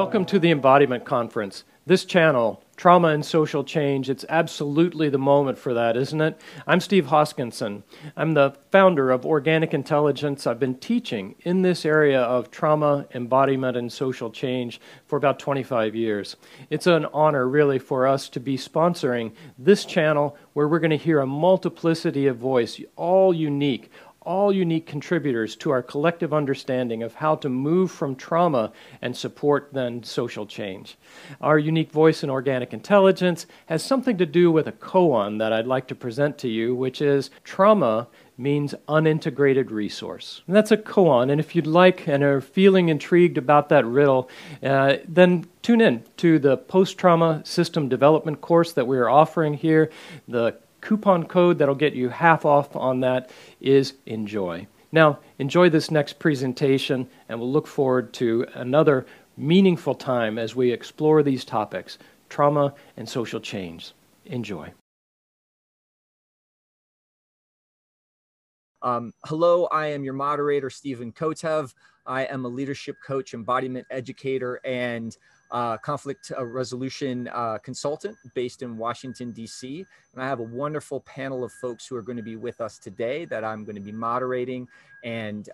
Welcome to the Embodiment Conference. This channel, Trauma and Social Change, it's absolutely the moment for that, isn't it? I'm Steve Hoskinson. I'm the founder of Organic Intelligence. I've been teaching in this area of trauma, embodiment, and social change for about 25 years. It's an honor, really, for us to be sponsoring this channel where we're going to hear a multiplicity of voice, all unique contributors to our collective understanding of how to move from trauma and support then social change. Our unique voice in Organic Intelligence has something to do with a koan that I'd like to present to you, which is trauma means unintegrated resource. And that's a koan, and if you'd like and are feeling intrigued about that riddle, then tune in to the post-trauma system development course that we're offering here. The coupon code that'll get you half off on that is ENJOY. Now, enjoy this next presentation, and we'll look forward to another meaningful time as we explore these topics, trauma and social change. Enjoy. Hello, I am your moderator, Stephen Kotev. I am a leadership coach, embodiment educator, and conflict resolution consultant based in Washington, D.C. And I have a wonderful panel of folks who are going to be with us today that I'm going to be moderating and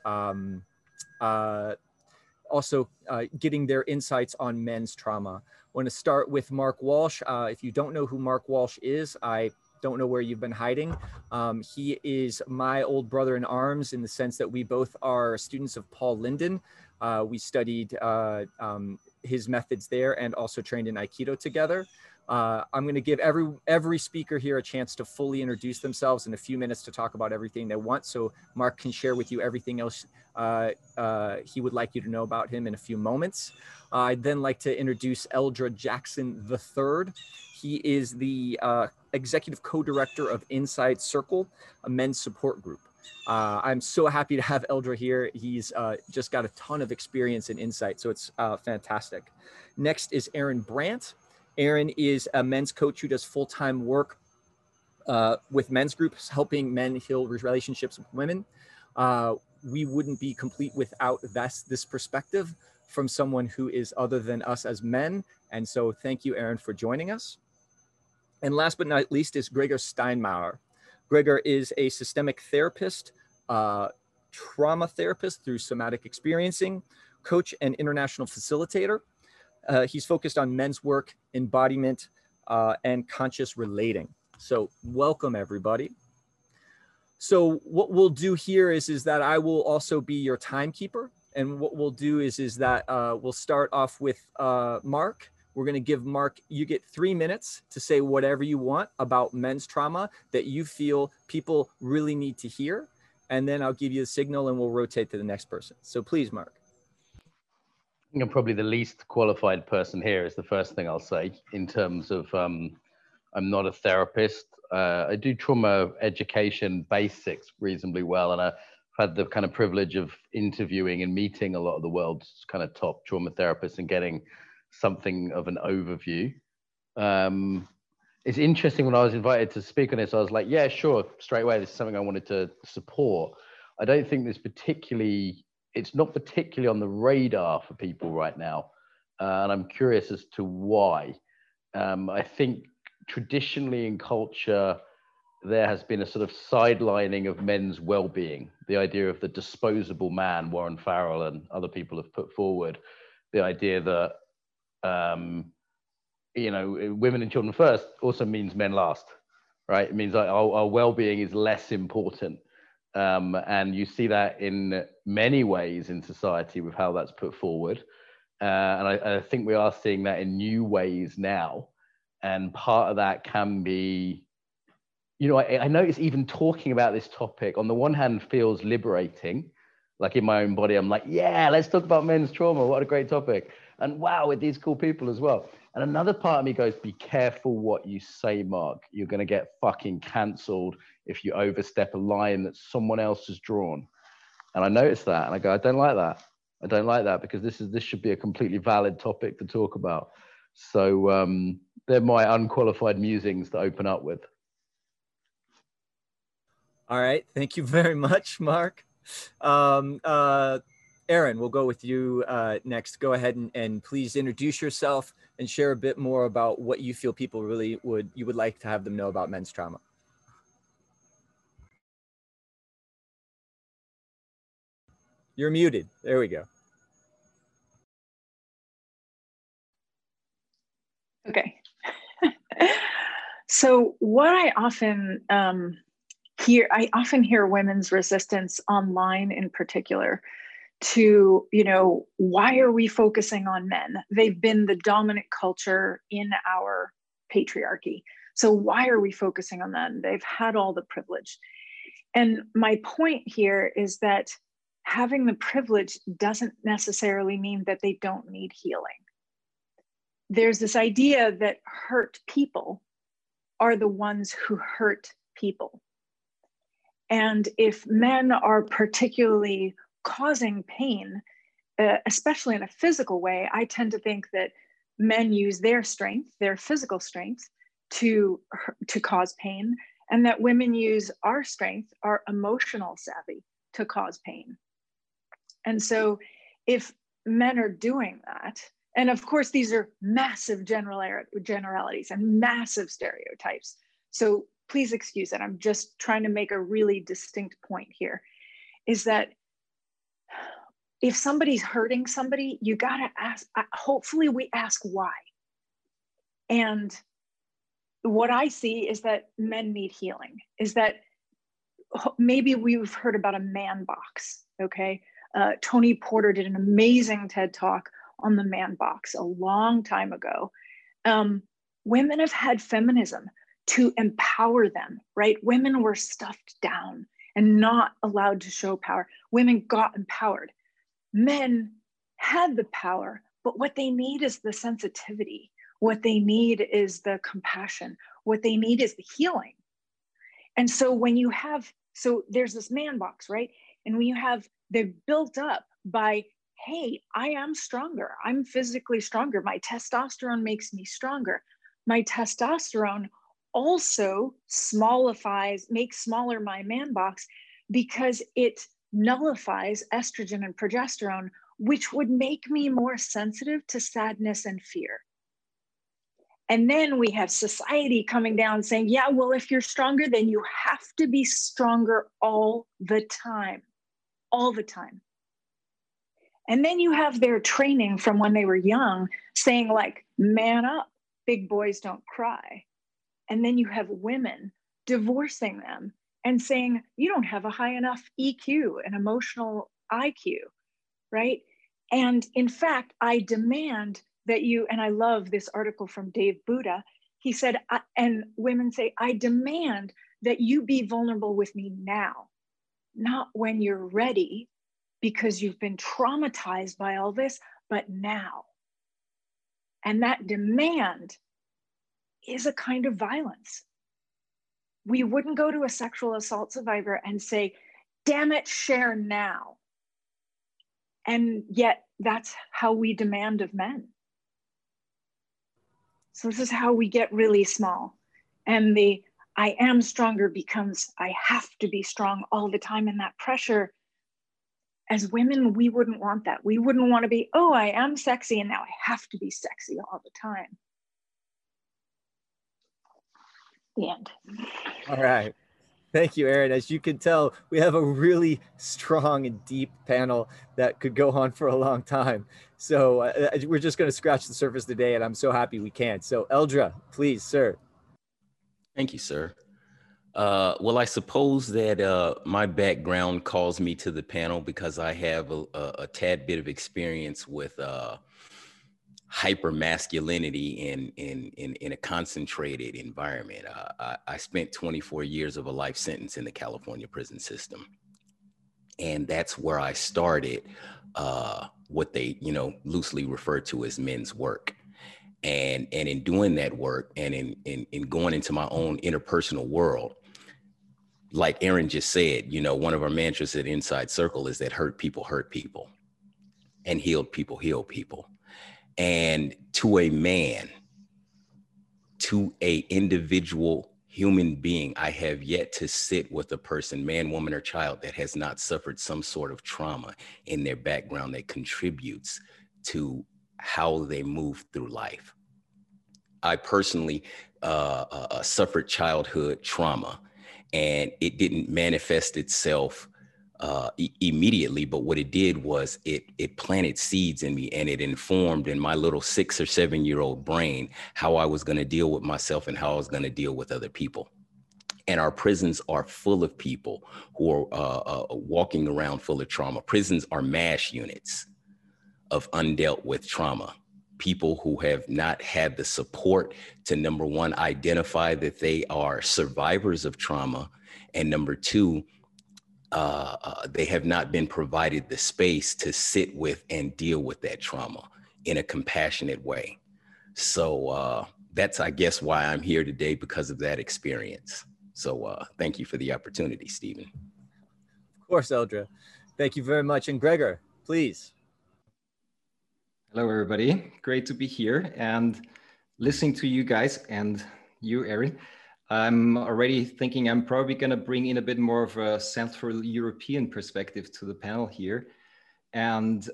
also getting their insights on men's trauma. I want to start with Mark Walsh. If you don't know who Mark Walsh is, I don't know where you've been hiding. He is my old brother in arms in the sense that we both are students of Paul Linden. We studied his methods there and also trained in Aikido together. I'm going to give every speaker here a chance to fully introduce themselves in a few minutes to talk about everything they want. So Mark can share with you everything else he would like you to know about him in a few moments. I'd then like to introduce Eldra Jackson III. He is the executive co-director of Inside Circle, a men's support group. I'm so happy to have Eldra here. He's just got a ton of experience and insight, so it's fantastic. Next is Aaron Brandt. Aaron is a men's coach who does full-time work with men's groups, helping men heal relationships with women. We wouldn't be complete without this perspective from someone who is other than us as men. And so thank you, Aaron, for joining us. And last but not least is Gregor Steinmauer. Gregor is a systemic therapist, trauma therapist through somatic experiencing, coach and international facilitator. He's focused on men's work, embodiment, and conscious relating. So welcome, everybody. So what we'll do here is that I will also be your timekeeper. And what we'll do is that we'll start off with Mark. We're going to give Mark, you get 3 minutes to say whatever you want about men's trauma that you feel people really need to hear. And then I'll give you the signal and we'll rotate to the next person. So please, Mark. I think I'm probably the least qualified person here is the first thing I'll say in terms of I'm not a therapist. I do trauma education basics reasonably well. And I've had the kind of privilege of interviewing and meeting a lot of the world's kind of top trauma therapists and getting something of an overview. It's interesting, when I was invited to speak on this, I was like, yeah, sure, straight away, this is something I wanted to support. I don't think it's not particularly on the radar for people right now. And I'm curious as to why. I think traditionally in culture, there has been a sort of sidelining of men's well-being. The idea of the disposable man, Warren Farrell and other people have put forward, the idea that you know, women and children first also means men last, right? It means that our well-being is less important. And you see that in many ways in society with how that's put forward. And I think we are seeing that in new ways now. And part of that can be, you know, I notice even talking about this topic on the one hand feels liberating. Like in my own body, I'm like, yeah, let's talk about men's trauma. What a great topic. And wow, with these cool people as well. And another part of me goes, be careful what you say, Mark. You're going to get fucking cancelled if you overstep a line that someone else has drawn. And I noticed that. And I go, I don't like that. I don't like that because this should be a completely valid topic to talk about. So they're my unqualified musings to open up with. All right. Thank you very much, Mark. Erin, we'll go with you next. Go ahead and please introduce yourself and share a bit more about what you feel people really you would like to have them know about men's trauma. You're muted. There we go. Okay. So what I often hear women's resistance online in particular to, why are we focusing on men? They've been the dominant culture in our patriarchy. So why are we focusing on them? They've had all the privilege. And my point here is that having the privilege doesn't necessarily mean that they don't need healing. There's this idea that hurt people are the ones who hurt people. And if men are particularly causing pain, especially in a physical way, I tend to think that men use their strength, their physical strength, to cause pain, and that women use our strength, our emotional savvy, to cause pain. And so if men are doing that, and of course, these are massive generalities and massive stereotypes. So please excuse it. I'm just trying to make a really distinct point here, is that if somebody's hurting somebody, you got to ask, hopefully we ask why. And what I see is that men need healing, is that maybe we've heard about a man box, okay? Tony Porter did an amazing TED Talk on the man box a long time ago. Women have had feminism to empower them, right? Women were stuffed down and not allowed to show power. Women got empowered. Men had the power, but what they need is the sensitivity. What they need is the compassion. What they need is the healing. And so when you have, so there's this man box, right? And when you have, they're built up by, hey, I am stronger. I'm physically stronger. My testosterone makes me stronger. My testosterone also makes smaller my man box because it nullifies estrogen and progesterone, which would make me more sensitive to sadness and fear. And then we have society coming down saying, yeah, well, if you're stronger, then you have to be stronger all the time. All the time. And then you have their training from when they were young saying like, man up, big boys don't cry. And then you have women divorcing them and saying, you don't have a high enough EQ and emotional IQ, right? And in fact, I demand that you, and I love this article from Dave Buddha, he said, and women say, I demand that you be vulnerable with me now, not when you're ready, because you've been traumatized by all this, but now. And that demand is a kind of violence. We wouldn't go to a sexual assault survivor and say, damn it, share now. And yet that's how we demand of men. So this is how we get really small. And the I am stronger becomes I have to be strong all the time. And that pressure, as women, we wouldn't want that. We wouldn't want to be, oh, I am sexy and now I have to be sexy all the time. The end. All right. Thank you, Erin. As you can tell, we have a really strong and deep panel that could go on for a long time. So we're just going to scratch the surface today, and I'm so happy we can. So Eldra, please, sir. Thank you, sir. Well, I suppose that my background calls me to the panel because I have a tad bit of experience with hypermasculinity in a concentrated environment. I spent 24 years of a life sentence in the California prison system. And that's where I started what they, loosely refer to as men's work. And in doing that work and in going into my own interpersonal world, like Erin just said, one of our mantras at Inside Circle is that hurt people and healed people heal people. And to a man, to a individual human being, I have yet to sit with a person, man, woman, or child, that has not suffered some sort of trauma in their background that contributes to how they move through life. I personally suffered childhood trauma, and it didn't manifest itself immediately, but what it did was it planted seeds in me, and it informed in my little 6 or 7 year old brain how I was going to deal with myself and how I was going to deal with other people. And our prisons are full of people who are walking around full of trauma. Prisons are MASH units of undealt with trauma. People who have not had the support to, number one, identify that they are survivors of trauma, and number two, they have not been provided the space to sit with and deal with that trauma in a compassionate way. So that's, I guess, why I'm here today, because of that experience. So thank you for the opportunity, Stephen. Of course, Eldra. Thank you very much. And Gregor, please. Hello, everybody. Great to be here and listening to you guys and you, Erin. I'm already thinking I'm probably going to bring in a bit more of a Central European perspective to the panel here. And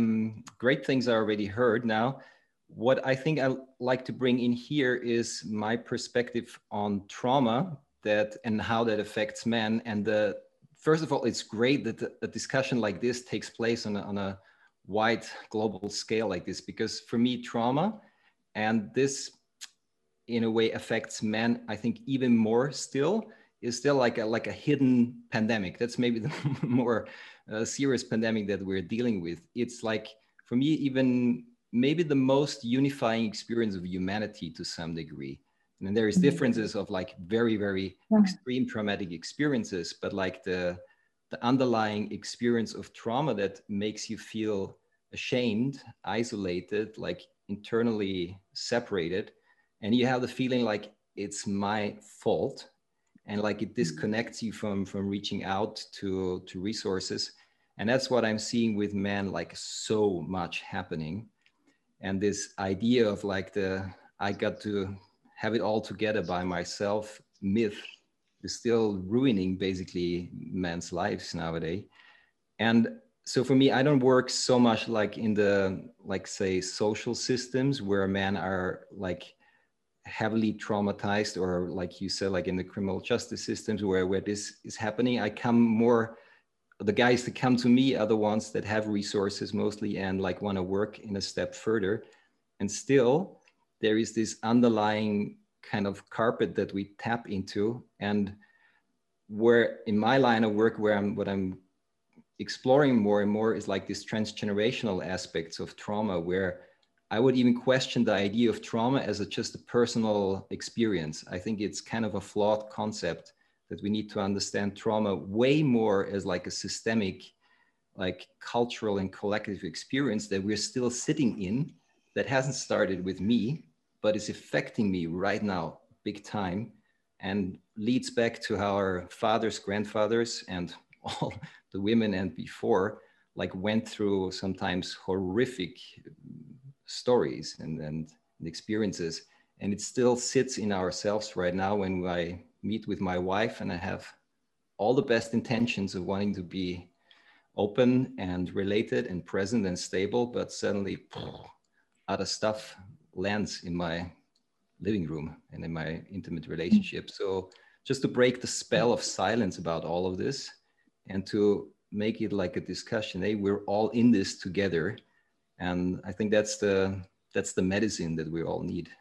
great things I already heard. Now, what I think I like to bring in here is my perspective on trauma and how that affects men. And first of all, it's great that a discussion like this takes place on a wide global scale like this, because for me, trauma, and this in a way affects men, I think even more still, is still like a hidden pandemic. That's maybe the more serious pandemic that we're dealing with. It's like, for me, even maybe the most unifying experience of humanity to some degree. And there is differences of like very, very extreme traumatic experiences, but like the underlying experience of trauma that makes you feel ashamed, isolated, like internally separated. And you have the feeling like it's my fault, and like it disconnects you from reaching out to resources. And that's what I'm seeing with men, like so much happening. And this idea of like I got to have it all together by myself myth is still ruining basically men's lives nowadays. And so for me, I don't work so much like in the, like say, social systems where men are like heavily traumatized, or like you said, like in the criminal justice systems where this is happening. I come more, the guys that come to me are the ones that have resources mostly and like want to work in a step further. And still there is this underlying kind of carpet that we tap into. And where in my line of work, what I'm exploring more and more is like this transgenerational aspects of trauma, where I would even question the idea of trauma as just a personal experience. I think it's kind of a flawed concept, that we need to understand trauma way more as like a systemic, like cultural and collective experience that we're still sitting in, that hasn't started with me, but is affecting me right now, big time, and leads back to how our fathers, grandfathers, and all the women and before, like went through sometimes horrific stories and experiences. And it still sits in ourselves right now when I meet with my wife and I have all the best intentions of wanting to be open and related and present and stable, but suddenly other stuff lands in my living room and in my intimate relationship. So just to break the spell of silence about all of this and to make it like a discussion, hey, we're all in this together. And I think that's the medicine that we all need.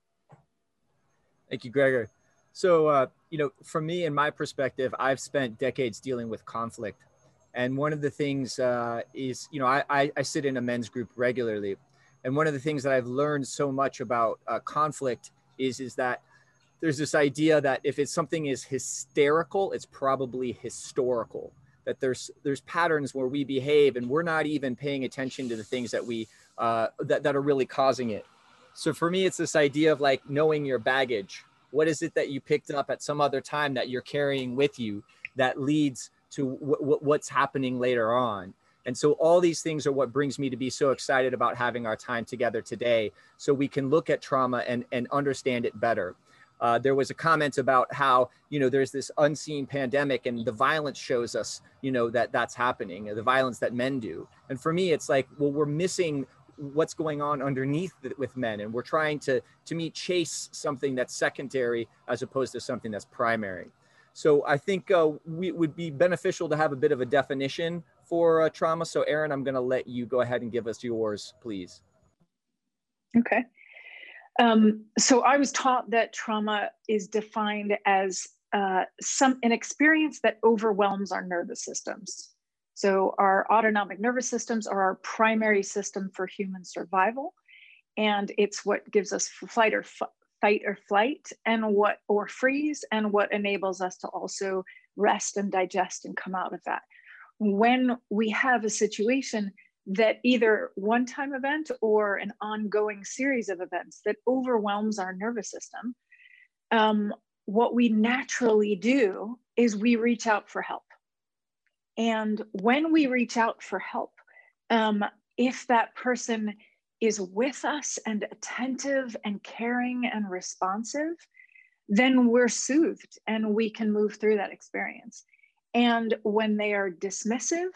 Thank you, Gregor. So, from me and my perspective, I've spent decades dealing with conflict. And one of the things is, I sit in a men's group regularly. And one of the things that I've learned so much about conflict is that there's this idea that if something is hysterical, it's probably historical. That there's patterns where we behave and we're not even paying attention to the things that that are really causing it. So for me, it's this idea of like knowing your baggage. What is it that you picked up at some other time that you're carrying with you that leads to what's happening later on? And so all these things are what brings me to be so excited about having our time together today, so we can look at trauma and understand it better. There was a comment about how, there's this unseen pandemic and the violence shows us, that's happening, the violence that men do. And for me, it's like, well, we're missing what's going on underneath with men. And we're trying to me, chase something that's secondary as opposed to something that's primary. So I think it would be beneficial to have a bit of a definition for trauma. So Erin, I'm going to let you go ahead and give us yours, please. Okay. So I was taught that trauma is defined as an experience that overwhelms our nervous systems. So our autonomic nervous systems are our primary system for human survival, and it's what gives us fight or flight, and or freeze, and what enables us to also rest and digest and come out of that. When we have a situation that either one-time event or an ongoing series of events that overwhelms our nervous system, what we naturally do is we reach out for help. And when we reach out for help, if that person is with us and attentive and caring and responsive, then we're soothed and we can move through that experience. And when they are dismissive,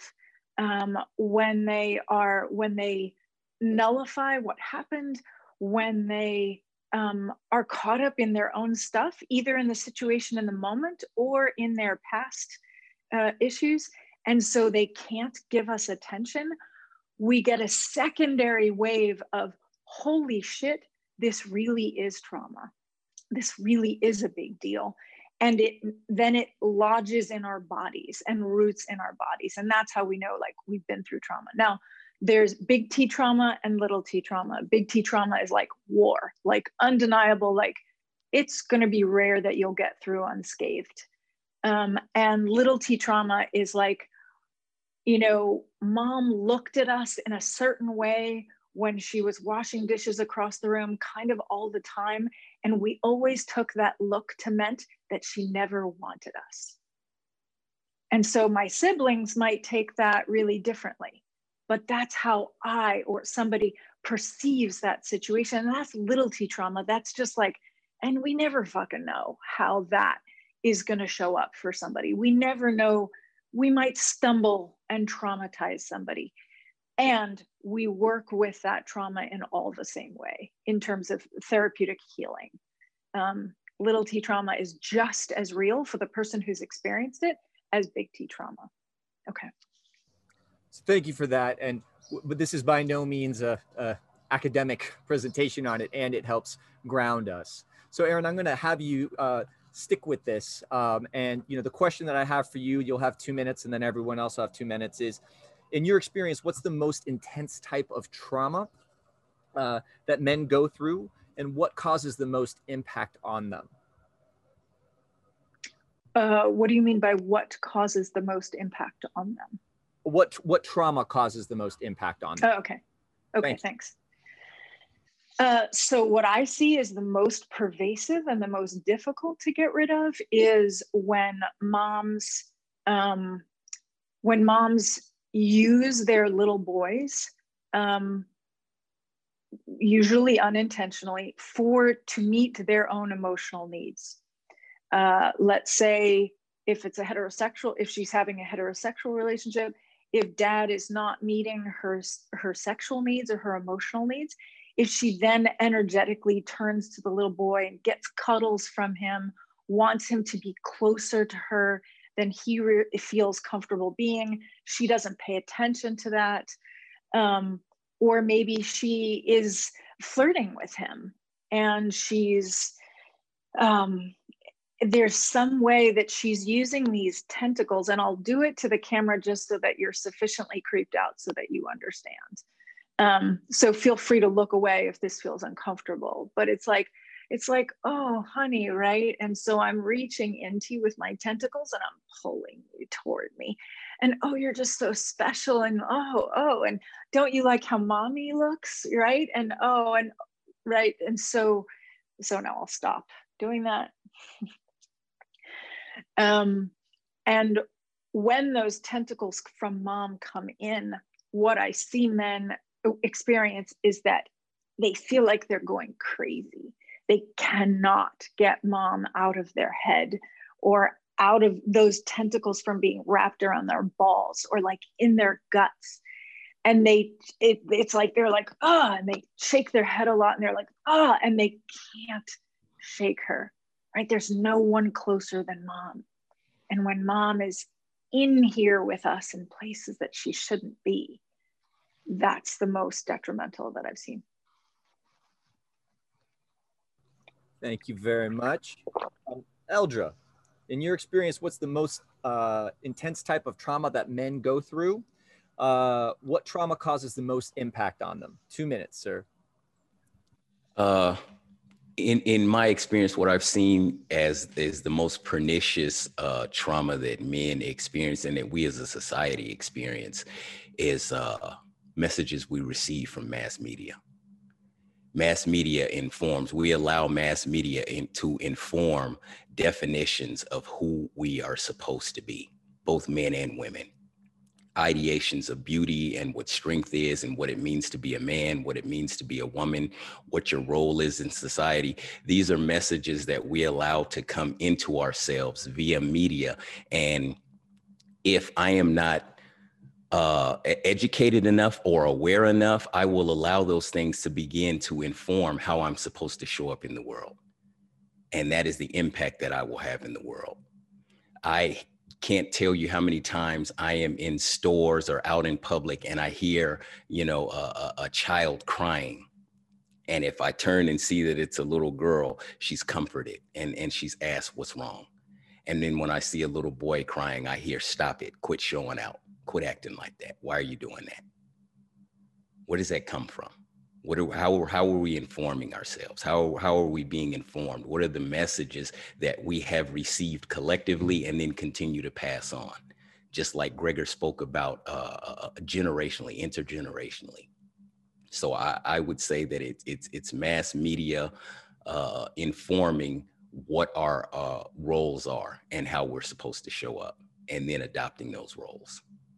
when they nullify what happened, when they are caught up in their own stuff, either in the situation in the moment or in their past issues, and so they can't give us attention, we get a secondary wave of, holy shit, this really is trauma. This really is a big deal. And then it lodges in our bodies and roots in our bodies. And that's how we know, like, we've been through trauma. Now, there's big T trauma and little T trauma. Big T trauma is like war, like undeniable, like it's going to be rare that you'll get through unscathed. And little T trauma is like, mom looked at us in a certain way when she was washing dishes across the room, kind of all the time. And we always took that look to meant that she never wanted us. And so my siblings might take that really differently, but that's how I or somebody perceives that situation. And that's little T trauma. That's just like, and we never fucking know how that is going to show up for somebody. We never know. We might stumble and traumatize somebody. And we work with that trauma in all the same way in terms of therapeutic healing. Little T trauma is just as real for the person who's experienced it as big T trauma. Okay. So thank you for that. But this is by no means a academic presentation on it, and it helps ground us. So Erin, I'm going to have you stick with this. And the question that I have for you, you'll have 2 minutes, and then everyone else will have 2 minutes, is, in your experience, what's the most intense type of trauma that men go through, and what causes the most impact on them? What do you mean by what causes the most impact on them? What trauma causes the most impact on them? Oh, okay. Okay, thanks. So what I see is the most pervasive and the most difficult to get rid of is when moms use their little boys, usually unintentionally, to meet their own emotional needs. Let's say if she's having a heterosexual relationship, if dad is not meeting her sexual needs or her emotional needs, if she then energetically turns to the little boy and gets cuddles from him, wants him to be closer to her than he feels comfortable being, she doesn't pay attention to that. Or maybe she is flirting with him and there's some way that she's using these tentacles, and I'll do it to the camera just so that you're sufficiently creeped out so that you understand. So feel free to look away if this feels uncomfortable, but it's like, oh, honey, right? And so I'm reaching into you with my tentacles and I'm pulling you toward me. And oh, you're just so special. And oh, and don't you like how mommy looks, right? And oh, and right. And so now I'll stop doing that. And when those tentacles from mom come in, what I see men experience is that they feel like they're going crazy. they cannot get mom out of their head or out of those tentacles from being wrapped around their balls or like in their guts. And it's like, they're like, ah, and they shake their head a lot and they're like, ah, and they can't shake her, right? There's no one closer than mom. And when mom is in here with us in places that she shouldn't be, that's the most detrimental that I've seen. Thank you very much. Eldra, in your experience, what's the most intense type of trauma that men go through? What trauma causes the most impact on them? 2 minutes, sir. In my experience, what I've seen as is the most pernicious trauma that men experience and that we as a society experience is messages we receive from mass media. Mass media informs, we allow mass media to inform definitions of who we are supposed to be, both men and women. Ideations of beauty and what strength is and what it means to be a man, what it means to be a woman, what your role is in society. These are messages that we allow to come into ourselves via media. And if I am not educated enough or aware enough, I will allow those things to begin to inform how I'm supposed to show up in the world. And that is the impact that I will have in the world. I can't tell you how many times I am in stores or out in public and I hear, you know, a child crying. And if I turn and see that it's a little girl, she's comforted and she's asked what's wrong. And then when I see a little boy crying, I hear, stop it, quit showing out, quit acting like that. Why are you doing that? Where does that come from? How are we informing ourselves? How are we being informed? What are the messages that we have received collectively and then continue to pass on? Just like Gregor spoke about generationally, intergenerationally. So I would say that it's mass media informing what our roles are and how we're supposed to show up, and then adopting those roles.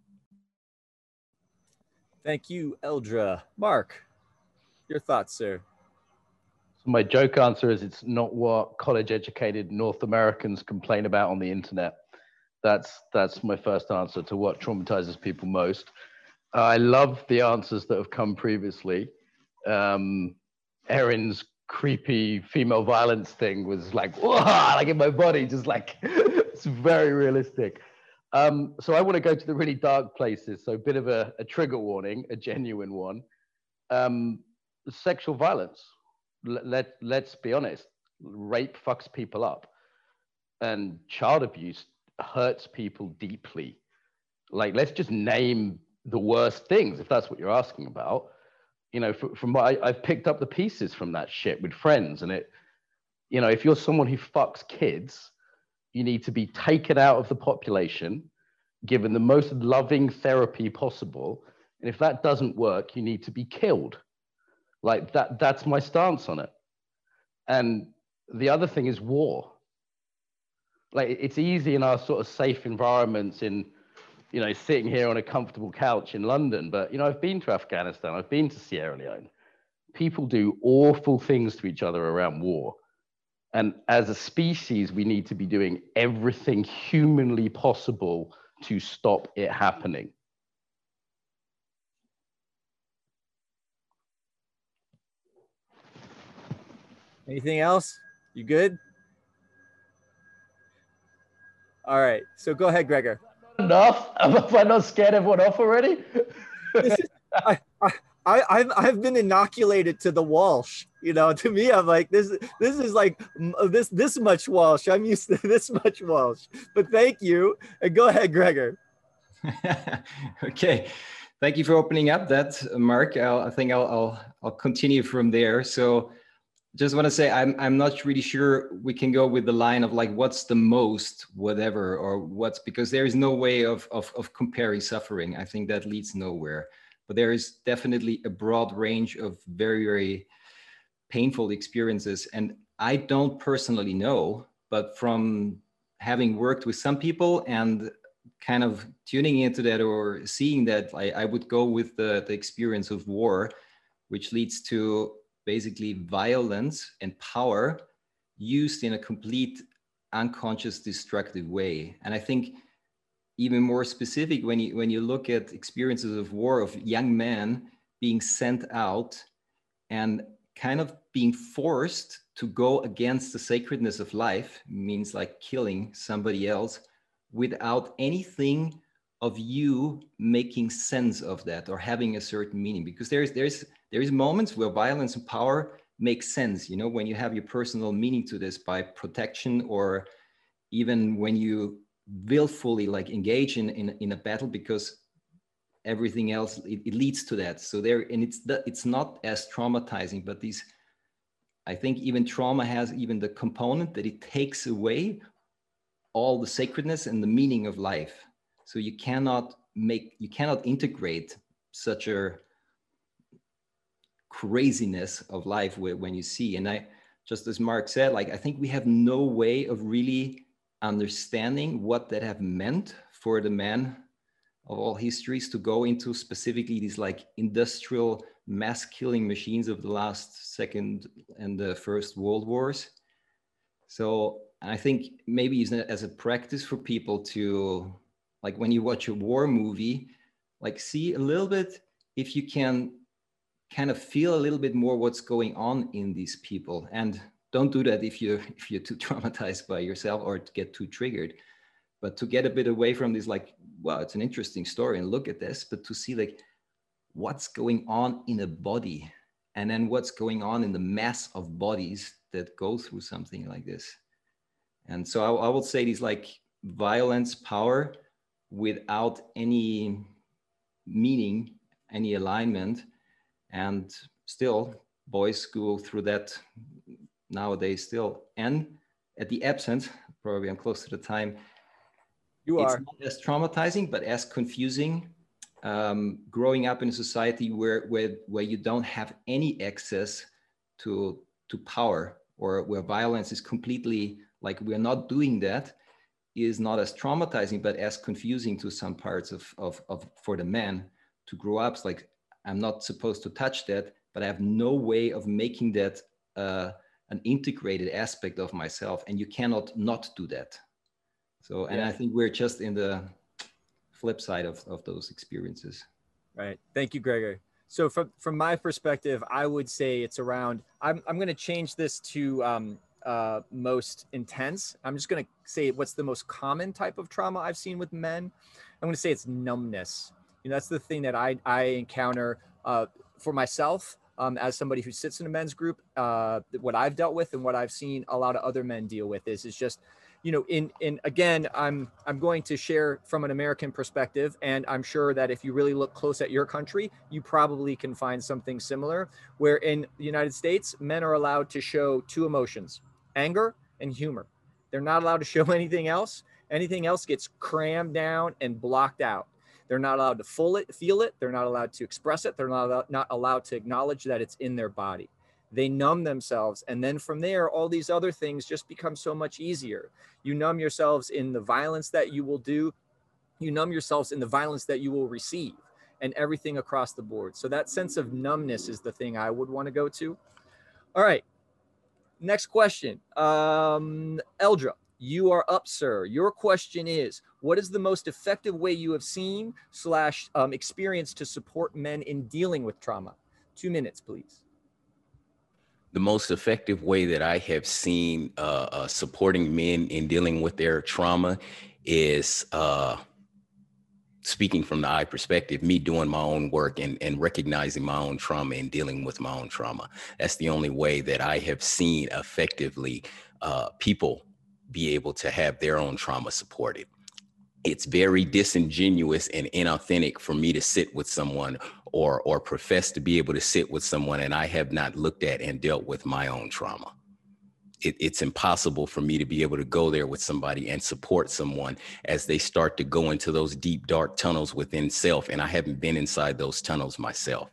Thank you, Eldra. Mark, your thoughts, sir? So my joke answer is it's not what college-educated North Americans complain about on the internet. That's my first answer to what traumatizes people most. I love the answers that have come previously. Erin's creepy female violence thing was like, whoa, like in my body, just like, it's very realistic. So I want to go to the really dark places. So a bit of a trigger warning, a genuine one. Sexual violence. Let's be honest. Rape fucks people up. And child abuse hurts people deeply. Like, let's just name the worst things, if that's what you're asking about. You know, from what I've picked up the pieces from that shit with friends. And it, you know, if you're someone who fucks kids, you need to be taken out of the population, given the most loving therapy possible. And if that doesn't work, you need to be killed. Like that's my stance on it. And the other thing is war. Like, it's easy in our sort of safe environments in, you know, sitting here on a comfortable couch in London. But, you know, I've been to Afghanistan, I've been to Sierra Leone. People do awful things to each other around war. And as a species, we need to be doing everything humanly possible to stop it happening. Anything else? You good? All right. So go ahead, Gregor. Enough? Have I not scared everyone off already? I've been inoculated to the Walsh. You know, to me, I'm like, this is like this much Walsh. I'm used to this much Walsh. But thank you. And go ahead, Gregor. Okay. Thank you for opening up that, Mark. I think I'll continue from there. So just want to say I'm not really sure we can go with the line of like what's the most whatever or what's, because there is no way of comparing suffering. I think that leads nowhere. But there is definitely a broad range of very, very painful experiences. And I don't personally know, but from having worked with some people and kind of tuning into that or seeing that, I would go with the experience of war, which leads to basically violence and power used in a complete unconscious destructive way. And I think even more specific, when you look at experiences of war, of young men being sent out and kind of being forced to go against the sacredness of life, means like killing somebody else without anything of you making sense of that or having a certain meaning. Because there is moments where violence and power make sense, you know, when you have your personal meaning to this by protection, or even when you willfully like engage in a battle, because everything else, it leads to that. So there, and it's not as traumatizing, but these, I think even trauma has even the component that it takes away all the sacredness and the meaning of life. So you cannot integrate such a craziness of life when you see. And I, just as Mark said, like, I think we have no way of really understanding what that have meant for the man of all histories to go into specifically these like industrial mass killing machines of the last Second and the First World Wars. So I think maybe as a practice for people to, like, when you watch a war movie, like, see a little bit, if you can kind of feel a little bit more what's going on in these people. And don't do that if you're too traumatized by yourself or to get too triggered, but to get a bit away from this, like, wow, it's an interesting story and look at this, but to see like what's going on in a body, and then what's going on in the mass of bodies that go through something like this. And so I would say these like violence, power without any meaning, any alignment, and still boys go through that nowadays still. And at the absence, probably I'm close to the time, it's not as traumatizing, but as confusing. Growing up in a society where you don't have any access to power, or where violence is completely, like, we're not doing that, is not as traumatizing, but as confusing to some parts of for the man to grow up. It's like, I'm not supposed to touch that, but I have no way of making that an integrated aspect of myself, and you cannot not do that. So, and yeah. I think we're just in the flip side of those experiences. Right. Thank you, Gregor. So from my perspective, I would say it's around, I'm going to change this to most intense. I'm just going to say what's the most common type of trauma I've seen with men. I'm going to say it's numbness. You know, that's the thing that I encounter for myself as somebody who sits in a men's group. What I've dealt with and what I've seen a lot of other men deal with is just, you know, in again, I'm going to share from an American perspective, and I'm sure that if you really look close at your country, you probably can find something similar, where in the United States, men are allowed to show two emotions, anger and humor. They're not allowed to show anything else. Anything else gets crammed down and blocked out. They're not allowed to feel it. They're not allowed to express it. They're not allowed to acknowledge that it's in their body. They numb themselves. And then from there, all these other things just become so much easier. You numb yourselves in the violence that you will do. You numb yourselves in the violence that you will receive, and everything across the board. So that sense of numbness is the thing I would want to go to. All right. Next question. Eldra, you are up, sir. Your question is, what is the most effective way you have seen / experienced to support men in dealing with trauma? 2 minutes, please. The most effective way that I have seen supporting men in dealing with their trauma is, speaking from the I perspective, me doing my own work and recognizing my own trauma and dealing with my own trauma. That's the only way that I have seen effectively people be able to have their own trauma supported. It's very disingenuous and inauthentic for me to sit with someone or profess to be able to sit with someone and I have not looked at and dealt with my own trauma. It's impossible for me to be able to go there with somebody and support someone as they start to go into those deep, dark tunnels within self. And I haven't been inside those tunnels myself.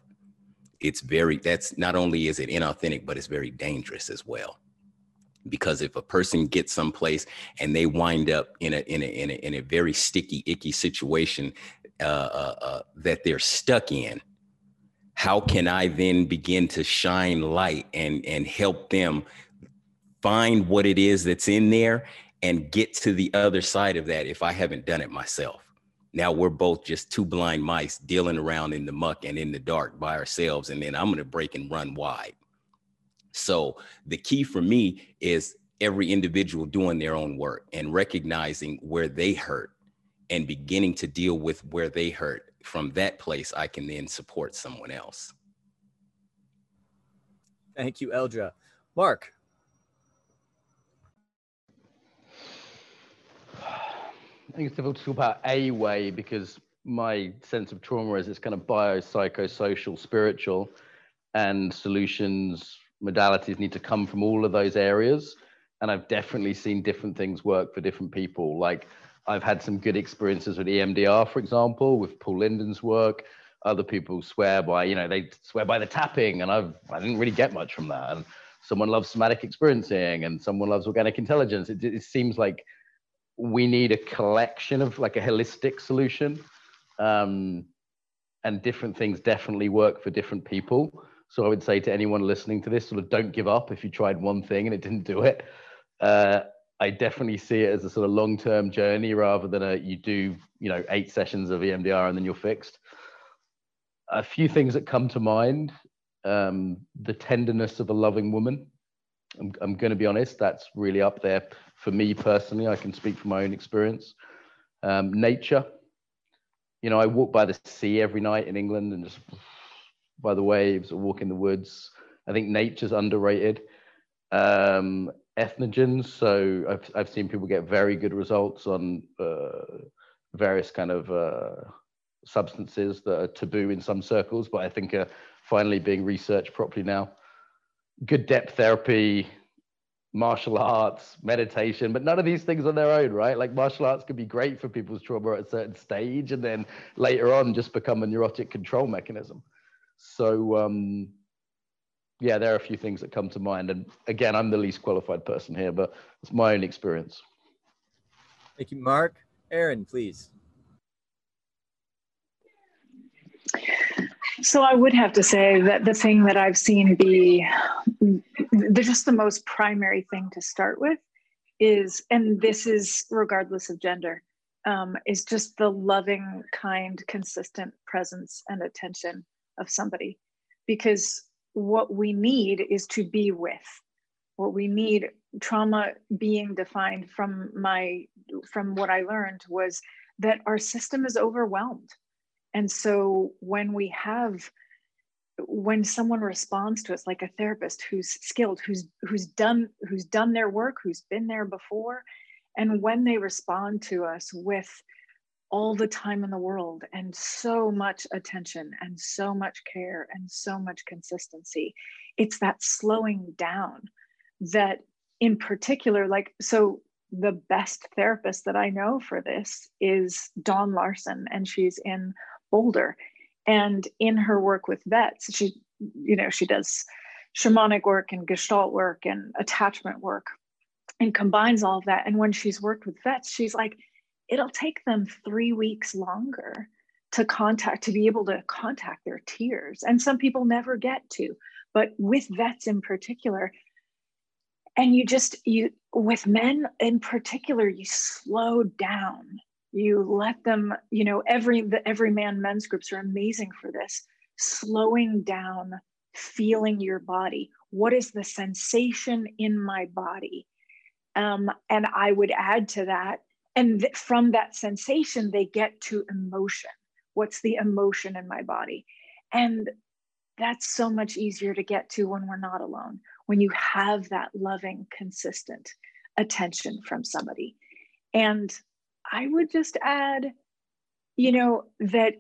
That's not only is it inauthentic, but it's very dangerous as well. Because if a person gets someplace and they wind up in a very sticky, icky situation that they're stuck in, how can I then begin to shine light and help them find what it is that's in there and get to the other side of that if I haven't done it myself? Now we're both just two blind mice dealing around in the muck and in the dark by ourselves, and then I'm going to break and run wide. So the key for me is every individual doing their own work and recognizing where they hurt and beginning to deal with where they hurt. From that place, I can then support someone else. Thank you, Eldra. Mark. I think it's difficult to talk about a way because my sense of trauma is it's kind of bio, psychosocial, spiritual, and solutions, modalities need to come from all of those areas. And I've definitely seen different things work for different people. Like I've had some good experiences with EMDR, for example, with Paul Linden's work. Other people swear by, they swear by the tapping, and I didn't really get much from that. And someone loves somatic experiencing, and someone loves organic intelligence. It seems like we need a collection of like a holistic solution, and different things definitely work for different people. So I would say to anyone listening to this, sort of don't give up if you tried one thing and it didn't do it. I definitely see it as a sort of long-term journey rather than you do 8 sessions of EMDR and then you're fixed. A few things that come to mind: the tenderness of a loving woman. I'm going to be honest, that's really up there for me personally. I can speak from my own experience. Nature. I walk by the sea every night in England and just by the waves or walk in the woods. I think nature's underrated. Ethnogens. So I've seen people get very good results on various kind of substances that are taboo in some circles, but I think are finally being researched properly now. Good depth therapy, martial arts, meditation, but none of these things on their own, right? Like martial arts could be great for people's trauma at a certain stage and then later on just become a neurotic control mechanism. So yeah, there are a few things that come to mind. And again, I'm the least qualified person here, but it's my own experience. Thank you, Mark. Aaron, please. So I would have to say that the thing that I've seen be just the most primary thing to start with is, and this is regardless of gender, is just the loving, kind, consistent presence and attention of somebody. Because what we need is to be with. What we need, trauma being defined from what I learned was that our system is overwhelmed. And so when someone responds to us like a therapist who's skilled, who's done their work, who's been there before, and when they respond to us with all the time in the world and so much attention and so much care and so much consistency, it's that slowing down that in particular, so the best therapist that I know for this is Dawn Larson, and she's in Boulder. And in her work with vets, she does shamanic work and gestalt work and attachment work and combines all of that. And when she's worked with vets, she's like, it'll take them 3 weeks longer to be able to contact their tears. And some people never get to, but with vets in particular, and with men in particular, you slow down. You let them, every man men's groups are amazing for this. Slowing down, feeling your body. What is the sensation in my body? And I would add to that, and from that sensation, they get to emotion. What's the emotion in my body? And that's so much easier to get to when we're not alone, when you have that loving, consistent attention from somebody. And I would just add, that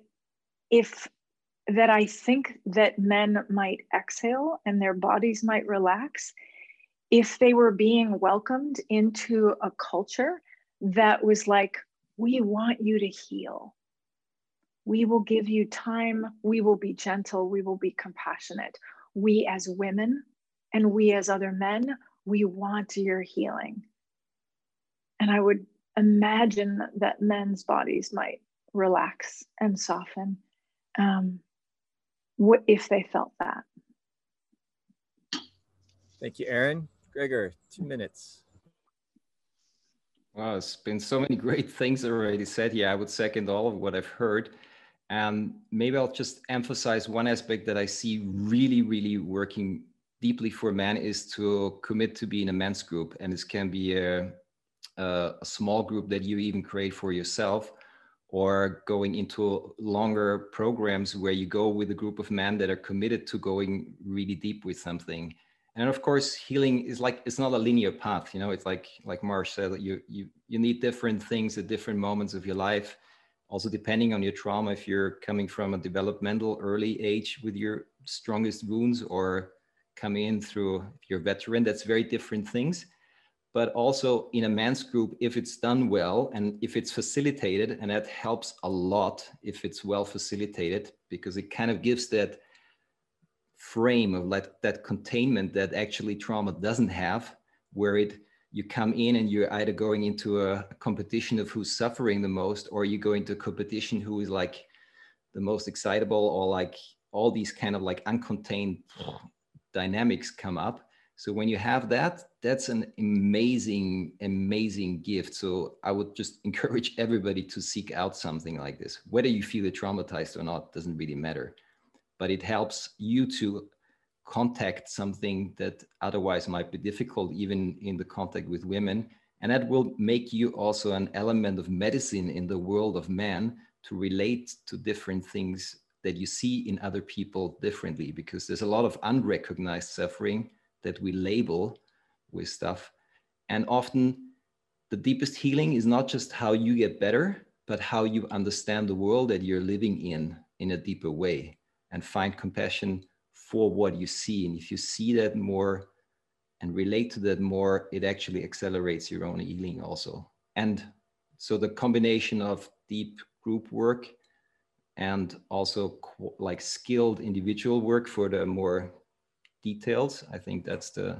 I think that men might exhale and their bodies might relax if they were being welcomed into a culture that was like, we want you to heal. We will give you time. We will be gentle. We will be compassionate. We as women and we as other men, we want your healing. And I would imagine that men's bodies might relax and soften what if they felt that? Thank you, Aaron. Gregor, 2 minutes. Wow, it's been so many great things already said here. I would second all of what I've heard. And maybe I'll just emphasize one aspect that I see really, really working deeply for men is to commit to be in a men's group. And this can be a small group that you even create for yourself, or going into longer programs where you go with a group of men that are committed to going really deep with something. And of course, healing is like, it's not a linear path. You know, it's like Marsh said, you need different things at different moments of your life. Also, depending on your trauma, if you're coming from a developmental early age with your strongest wounds, or coming in through, if you're a veteran, that's very different things. But also in a men's group, if it's done well and if it's facilitated, and that helps a lot if it's well facilitated, because it kind of gives that frame of like that containment that actually trauma doesn't have, where you come in and you're either going into a competition of who's suffering the most, or you go into a competition who is like the most excitable, or like all these kind of like uncontained dynamics come up. So when you have that, that's an amazing, amazing gift. So I would just encourage everybody to seek out something like this. Whether you feel traumatized or not, doesn't really matter. But it helps you to contact something that otherwise might be difficult, even in the contact with women. And that will make you also an element of medicine in the world of men, to relate to different things that you see in other people differently, because there's a lot of unrecognized suffering that we label with stuff. And often the deepest healing is not just how you get better, but how you understand the world that you're living in a deeper way, and find compassion for what you see. And if you see that more and relate to that more, it actually accelerates your own healing also. And so the combination of deep group work and also like skilled individual work for the more details, I think that's the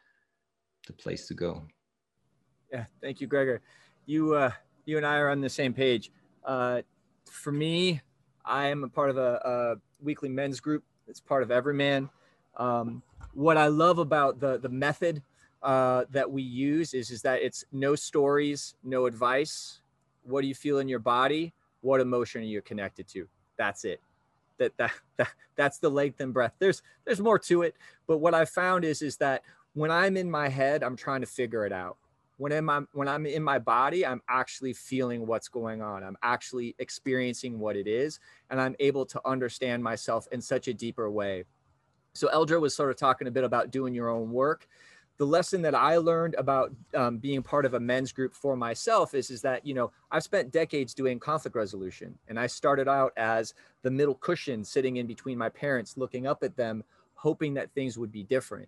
place to go. Yeah, thank you, Gregor. You and I are on the same page. For me, I am a part of a weekly men's group. It's part of Everyman. What I love about the method that we use is that it's no stories, no advice. What do you feel in your body? What emotion are you connected to? That's it. That's the length and breadth. There's more to it, but what I found is that when I'm in my head, I'm trying to figure it out. When I'm in my body, I'm actually feeling what's going on. I'm actually experiencing what it is, and I'm able to understand myself in such a deeper way. So Eldra was sort of talking a bit about doing your own work. The lesson that I learned about being part of a men's group for myself is that, you know, I've spent decades doing conflict resolution, and I started out as the middle cushion sitting in between my parents, looking up at them, hoping that things would be different.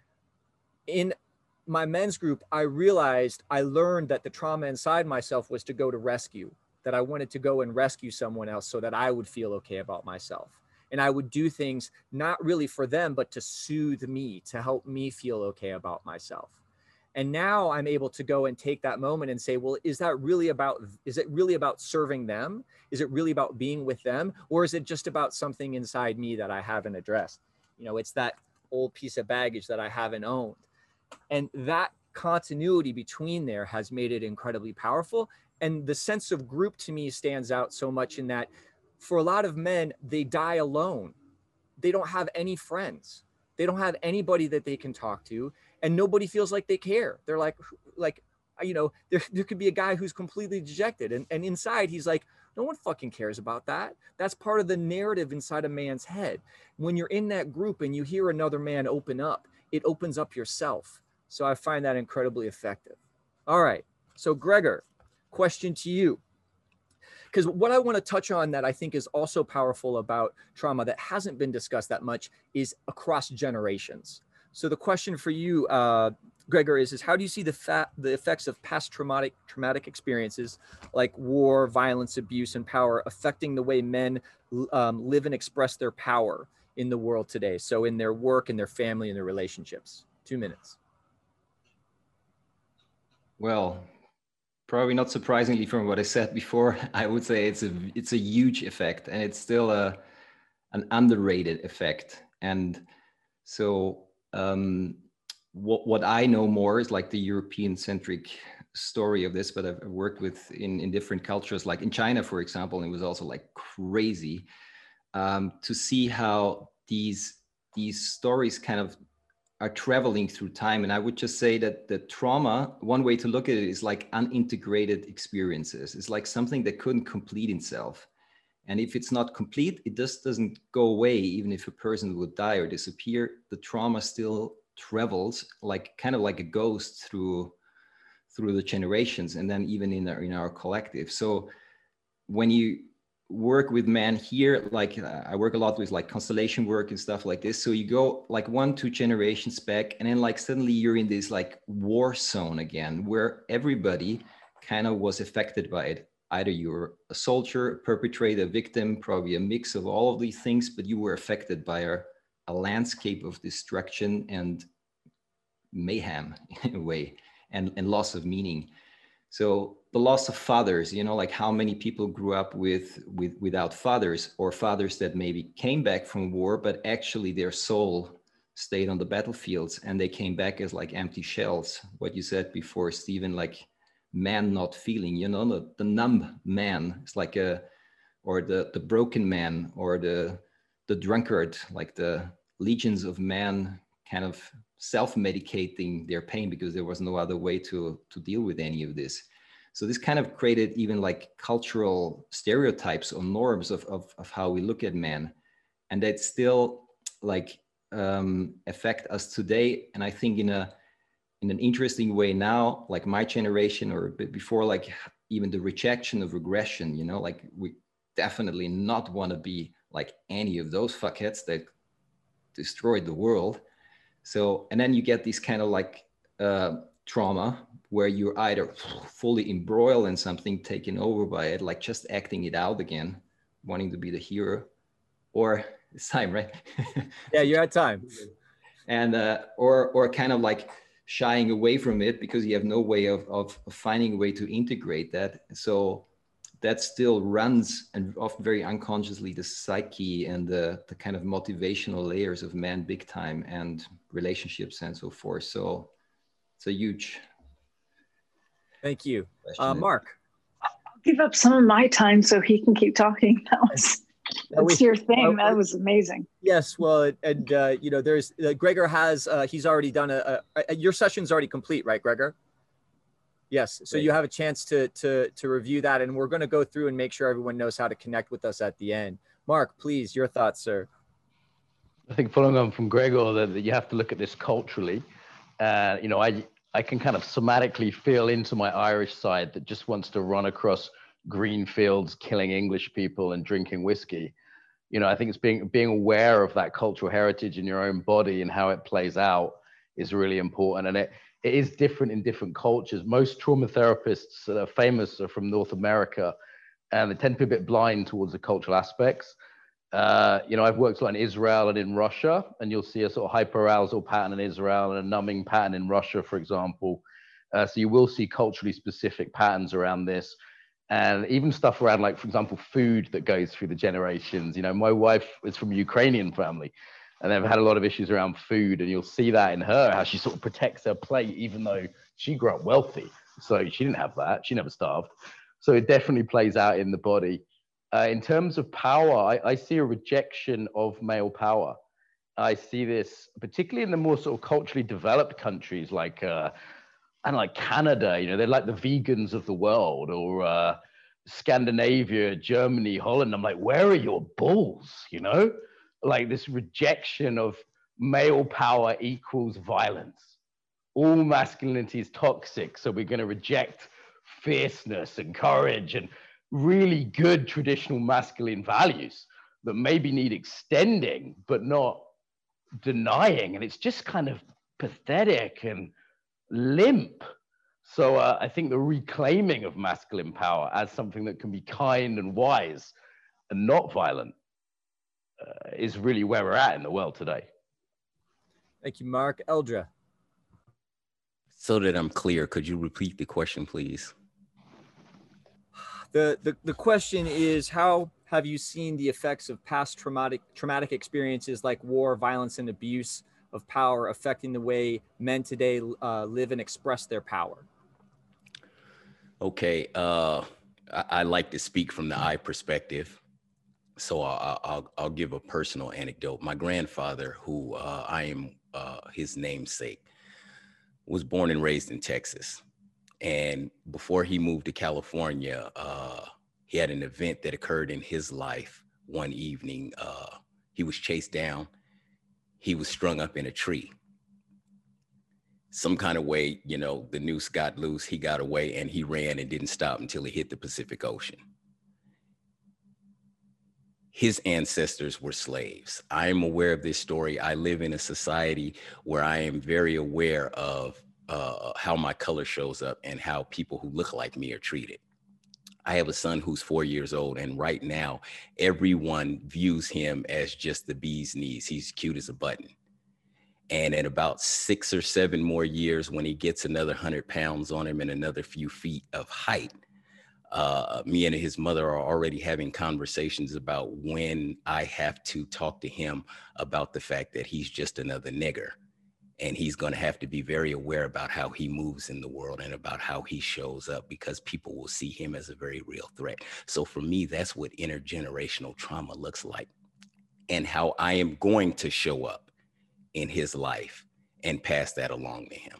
In my men's group, I learned that the trauma inside myself was to go to rescue, that I wanted to go and rescue someone else so that I would feel okay about myself. And I would do things not really for them, but to soothe me, to help me feel okay about myself. And now I'm able to go and take that moment and say, well, is it really about serving them? Is it really about being with them? Or is it just about something inside me that I haven't addressed? You know, it's that old piece of baggage that I haven't owned. And that continuity between there has made it incredibly powerful. And the sense of group to me stands out so much in that for a lot of men, they die alone. They don't have any friends. They don't have anybody that they can talk to, and nobody feels like they care. They're like, you know, there could be a guy who's completely dejected, and inside he's like, no one fucking cares about that. That's part of the narrative inside a man's head. When you're in that group and you hear another man open up, it opens up yourself. So I find that incredibly effective. All right. So Gregor, question to you. Because what I want to touch on that I think is also powerful about trauma that hasn't been discussed that much is across generations. So the question for you, Gregor, is how do you see the effects of past traumatic experiences like war, violence, abuse, and power affecting the way men live and express their power in the world today? So in their work, in their family, in their relationships. 2 minutes. Well, probably not surprisingly from what I said before, I would say it's a huge effect, and it's still an underrated effect. And so what I know more is like the European-centric story of this, but I've worked with in different cultures, like in China, for example, and it was also like crazy to see how these stories kind of are traveling through time. And I would just say that the trauma, one way to look at it is like unintegrated experiences. It's like something that couldn't complete itself. And if it's not complete, it just doesn't go away. Even if a person would die or disappear, the trauma still travels like kind of like a ghost through the generations, and then even in our collective. So when you work with men here, like I work a lot with like constellation work and stuff like this. So you go like 1-2 generations back, and then like suddenly you're in this like war zone again, where everybody kind of was affected by it. Either you're a soldier, a perpetrator, a victim, probably a mix of all of these things, but you were affected by a landscape of destruction and mayhem in a way, and loss of meaning. So the loss of fathers, you know, like how many people grew up without fathers, or fathers that maybe came back from war, but actually their soul stayed on the battlefields and they came back as like empty shells. What you said before, Stephen, like man not feeling, you know, the numb man. It's like or the broken man, or the drunkard, like the legions of men kind of self-medicating their pain because there was no other way to deal with any of this. So this kind of created even like cultural stereotypes or norms of how we look at men, and that still like affect us today. And I think in an interesting way now, like my generation or a bit before, like even the rejection of regression, you know, like we definitely not want to be like any of those fuckheads that destroyed the world. So, and then you get this kind of like trauma where you're either fully embroiled in something, taken over by it, like just acting it out again, wanting to be the hero, or it's time, right? Yeah, you're at time. And or kind of like shying away from it because you have no way of finding a way to integrate that. So that still runs, and often very unconsciously, the psyche and the kind of motivational layers of man big time, and relationships and so forth. So it's a huge. Thank you. Mark. I'll give up some of my time so he can keep talking. That's your thing. That was amazing. Yes, well, and you know, there's Gregor has he's already done your session's already complete, right, Gregor? Yes, so you have a chance to review that, and we're going to go through and make sure everyone knows how to connect with us at the end. Mark, please, your thoughts, sir. I think following on from Gregor, that you have to look at this culturally. You know, I can kind of somatically feel into my Irish side that just wants to run across green fields, killing English people and drinking whiskey. You know, I think it's being aware of that cultural heritage in your own body and how it plays out is really important. And it is different in different cultures. Most trauma therapists that are famous are from North America, and they tend to be a bit blind towards the cultural aspects. You know, I've worked a lot in Israel and in Russia, and you'll see a sort of hyperarousal pattern in Israel and a numbing pattern in Russia, for example. So you will see culturally specific patterns around this, and even stuff around, like, for example, food that goes through the generations. You know, my wife is from a Ukrainian family, and they've had a lot of issues around food, and you'll see that in her, how she sort of protects her plate, even though she grew up wealthy. So she didn't have that. She never starved. So it definitely plays out in the body. In terms of power, I see a rejection of male power. I see this particularly in the more sort of culturally developed countries like Canada. You know, they're like the vegans of the world, or Scandinavia, Germany, Holland. I'm like, where are your balls? You know, like this rejection of male power equals violence. All masculinity is toxic, so we're going to reject fierceness and courage and really good traditional masculine values that maybe need extending but not denying. And it's just kind of pathetic and limp. So I think the reclaiming of masculine power as something that can be kind and wise and not violent is really where we're at in the world today. Thank you, Mark. Eldra. So that I'm clear, could you repeat the question, please? The question is, how have you seen the effects of past traumatic experiences like war, violence, and abuse of power affecting the way men today live and express their power? Okay, I like to speak from the I perspective. So I'll give a personal anecdote. My grandfather, who I am his namesake, was born and raised in Texas. And before he moved to California, he had an event that occurred in his life one evening. He was chased down. He was strung up in a tree. Some kind of way, you know, the noose got loose, he got away, and he ran and didn't stop until he hit the Pacific Ocean. His ancestors were slaves. I am aware of this story. I live in a society where I am very aware of how my color shows up and how people who look like me are treated. I have a son who's 4 years old, and right now, everyone views him as just the bee's knees. He's cute as a button. And in about 6 or 7 more years, when he gets another 100 pounds on him and another few feet of height, me and his mother are already having conversations about when I have to talk to him about the fact that he's just another nigger. And he's going to have to be very aware about how he moves in the world and about how he shows up, because people will see him as a very real threat. So for me, that's what intergenerational trauma looks like, and how I am going to show up in his life and pass that along to him.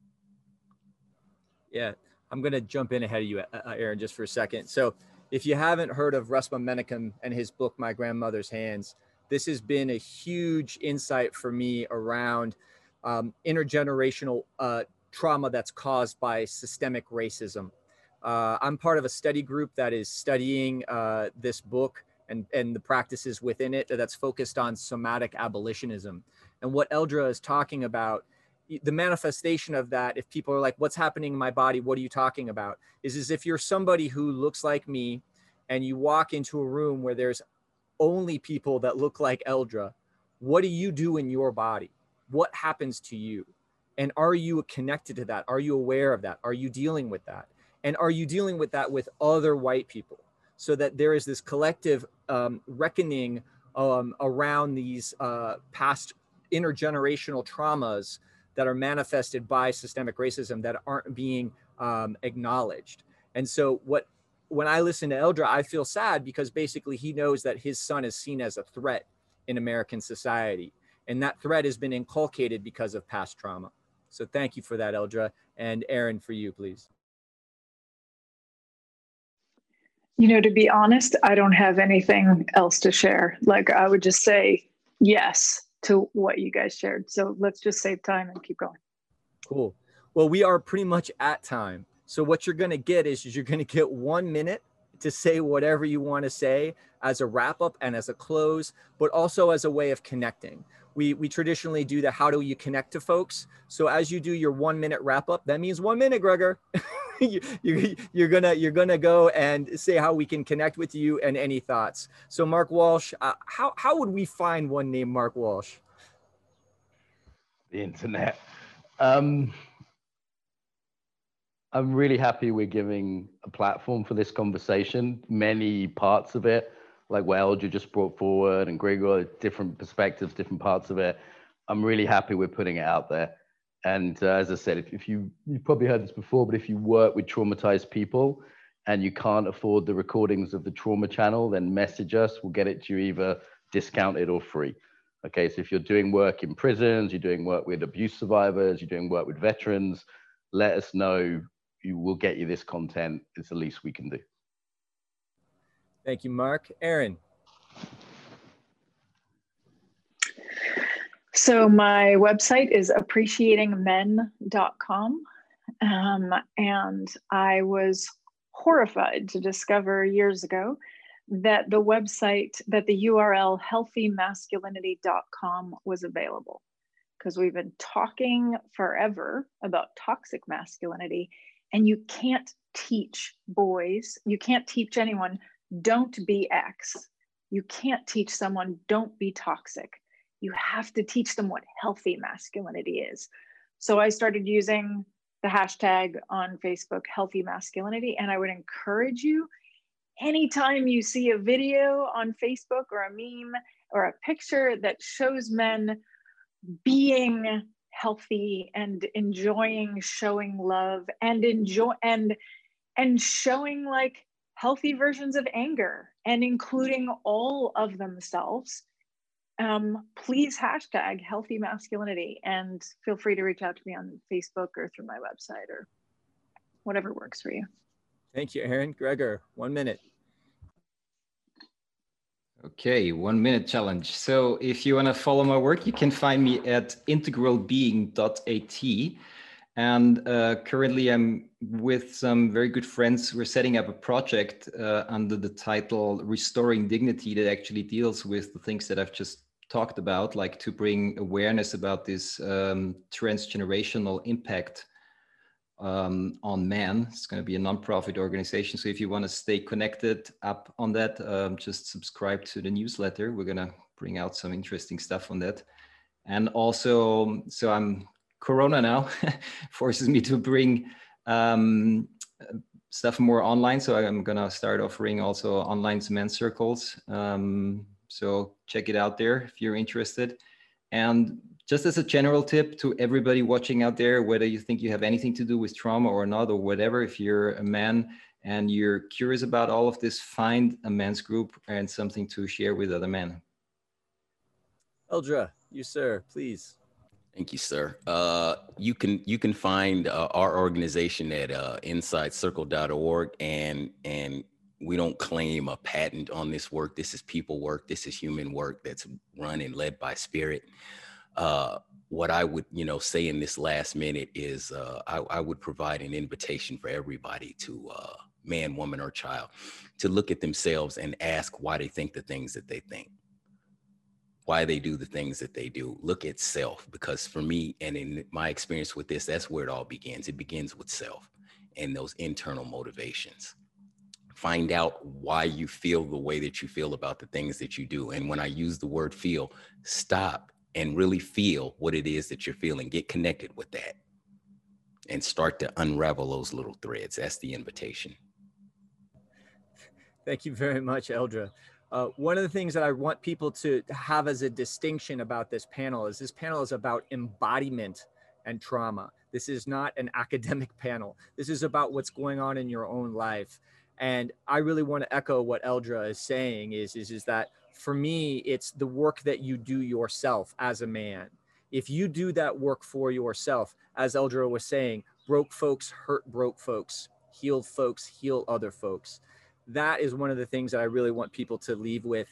Yeah, I'm going to jump in ahead of you, Aaron, just for a second. So if you haven't heard of Resmaa Menakem and his book, My Grandmother's Hands, this has been a huge insight for me around intergenerational trauma that's caused by systemic racism. I'm part of a study group that is studying this book and the practices within it that's focused on somatic abolitionism. And what Eldra is talking about, the manifestation of that, if people are like, what's happening in my body? What are you talking about? Is if you're somebody who looks like me and you walk into a room where there's only people that look like Eldra, what do you do in your body? What happens to you? And are you connected to that? Are you aware of that? Are you dealing with that? And are you dealing with that with other white people? So that there is this collective reckoning around these past intergenerational traumas that are manifested by systemic racism that aren't being acknowledged. And so when I listen to Eldra, I feel sad, because basically he knows that his son is seen as a threat in American society. And that threat has been inculcated because of past trauma. So thank you for that, Eldra. And Aaron, for you, please. You know, to be honest, I don't have anything else to share. Like, I would just say yes to what you guys shared. So let's just save time and keep going. Cool. Well, we are pretty much at time. So what you're going to get is you're going to get 1 minute to say whatever you want to say as a wrap up and as a close, but also as a way of connecting. We traditionally do the how do you connect to folks. So as you do your 1 minute wrap up, that means 1 minute, Gregor. you're gonna go and say how we can connect with you and any thoughts. So Mark Walsh, how would we find one named Mark Walsh? The internet. I'm really happy we're giving a platform for this conversation. Many parts of it, like what Eldra just brought forward, and Gregor, different perspectives, different parts of it. I'm really happy we're putting it out there. And as I said, if you've probably heard this before, but if you work with traumatized people and you can't afford the recordings of the trauma channel, then message us. We'll get it to you either discounted or free. Okay, so if you're doing work in prisons, you're doing work with abuse survivors, you're doing work with veterans, let us know. We'll get you this content. It's the least we can do. Thank you, Mark. Aaron. So my website is appreciatingmen.com. And I was horrified to discover years ago that the website, that the URL healthymasculinity.com was available, because we've been talking forever about toxic masculinity, and you can't teach boys, you can't teach anyone, don't be X. You can't teach someone, don't be toxic. You have to teach them what healthy masculinity is. So I started using the hashtag on Facebook, healthy masculinity, and I would encourage you, anytime you see a video on Facebook or a meme or a picture that shows men being healthy and enjoying showing love and showing like healthy versions of anger and including all of themselves, please hashtag healthy masculinity, and feel free to reach out to me on Facebook or through my website or whatever works for you. Thank you, Erin. Gregor, 1 minute. Okay, 1 minute challenge. So if you want to follow my work, you can find me at integralbeing.at. And currently I'm with some very good friends. We're setting up a project under the title Restoring Dignity that actually deals with the things that I've just talked about, like to bring awareness about this transgenerational impact on man. It's going to be a nonprofit organization. So if you want to stay connected up on that, just subscribe to the newsletter. We're going to bring out some interesting stuff on that. And also, so I'm Corona now forces me to bring stuff more online. So I'm going to start offering also online men's circles. So check it out there if you're interested. And just as a general tip to everybody watching out there, whether you think you have anything to do with trauma or not, or whatever, if you're a man and you're curious about all of this, find a men's group and something to share with other men. Eldra, you sir, please. Thank you, sir. You can find our organization at insidecircle.org, and we don't claim a patent on this work. This is people work. This is human work that's run and led by spirit. What I would, say in this last minute is I would provide an invitation for everybody to man, woman, or child to look at themselves and ask why they think the things that they think, why they do the things that they do. Look at self, because for me, and in my experience with this, that's where it all begins. It begins with self and those internal motivations. Find out why you feel the way that you feel about the things that you do. And when I use the word feel, stop and really feel what it is that you're feeling. Get connected with that and start to unravel those little threads. That's the invitation. Thank you very much, Eldra. One of the things that I want people to have as a distinction about this panel is about embodiment and trauma. This is not an academic panel. This is about what's going on in your own life. And I really want to echo what Eldra is saying is that for me, it's the work that you do yourself as a man. If you do that work for yourself, as Eldra was saying, broke folks hurt broke folks, healed folks heal other folks. That is one of the things that I really want people to leave with.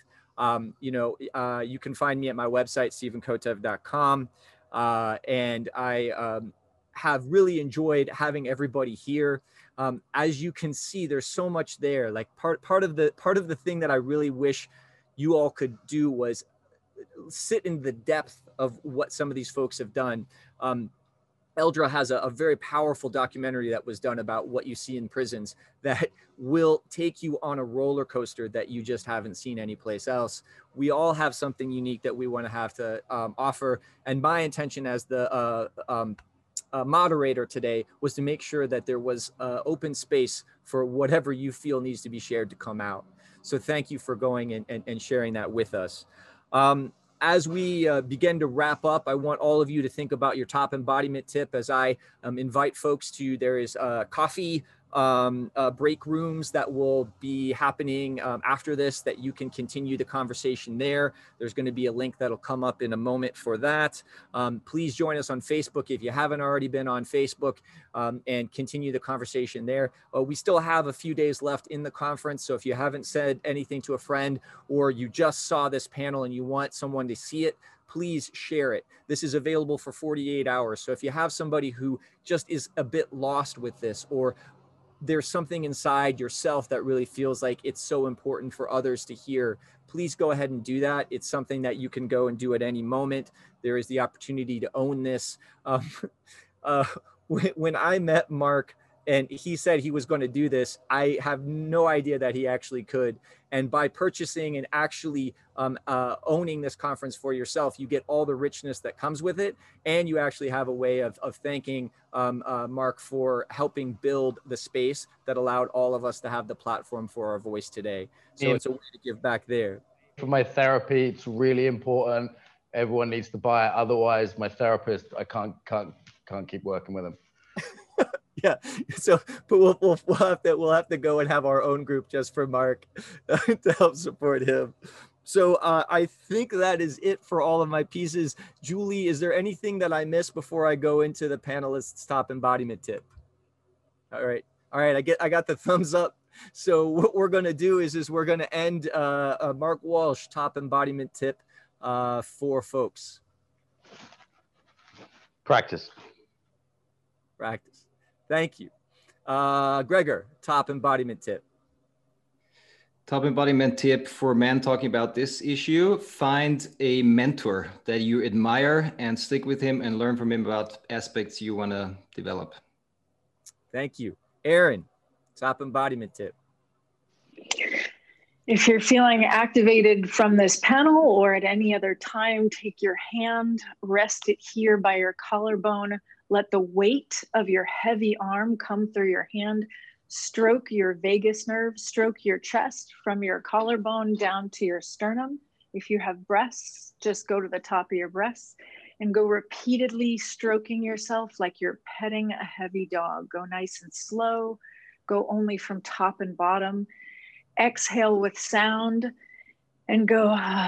You can find me at my website, stephenkotev.com. And I have really enjoyed having everybody here. As you can see, there's so much there. Like part of the thing that I really wish you all could do was sit in the depth of what some of these folks have done. Eldra has a very powerful documentary that was done about what you see in prisons that will take you on a roller coaster that you just haven't seen anyplace else. We all have something unique that we want to have to offer. And my intention as the moderator today was to make sure that there was open space for whatever you feel needs to be shared to come out. So thank you for going and sharing that with us. As we begin to wrap up, I want all of you to think about your top embodiment tip as I invite folks to, there is coffee break rooms that will be happening after this, that you can continue the conversation there. There's going to be a link that'll come up in a moment for that. Please join us on Facebook if you haven't already been on Facebook, and continue the conversation there. We still have a few days left in the conference, so if you haven't said anything to a friend or you just saw this panel and you want someone to see it, please share it. This is available for 48 hours. So if you have somebody who just is a bit lost with this, or there's something inside yourself that really feels like it's so important for others to hear, please go ahead and do that. It's something that you can go and do at any moment. There is the opportunity to own this. When I met Mark And he said he was going to do this. I have no idea that he actually could. And by purchasing and actually owning this conference for yourself, you get all the richness that comes with it. And you actually have a way of thanking Mark for helping build the space that allowed all of us to have the platform for our voice today. So it's a way to give back there. For my therapy, it's really important. Everyone needs to buy it. Otherwise, my therapist, I can't keep working with him. Yeah. So, but we'll have to go and have our own group just for Mark to help support him. So I think that is it for all of my pieces. Julie, is there anything that I missed before I go into the panelists' top embodiment tip? All right. I got the thumbs up. So what we're going to do is we're going to end Mark Walsh top embodiment tip for folks. Practice. Thank you. Gregor, top embodiment tip. Top embodiment tip for men talking about this issue: find a mentor that you admire and stick with him and learn from him about aspects you want to develop. Thank you. Aaron, top embodiment tip. If you're feeling activated from this panel or at any other time, take your hand, rest it here by your collarbone. Let the weight of your heavy arm come through your hand. Stroke your vagus nerve, stroke your chest from your collarbone down to your sternum. If you have breasts, just go to the top of your breasts and go repeatedly stroking yourself like you're petting a heavy dog. Go nice and slow. Go only from top and bottom. Exhale with sound and go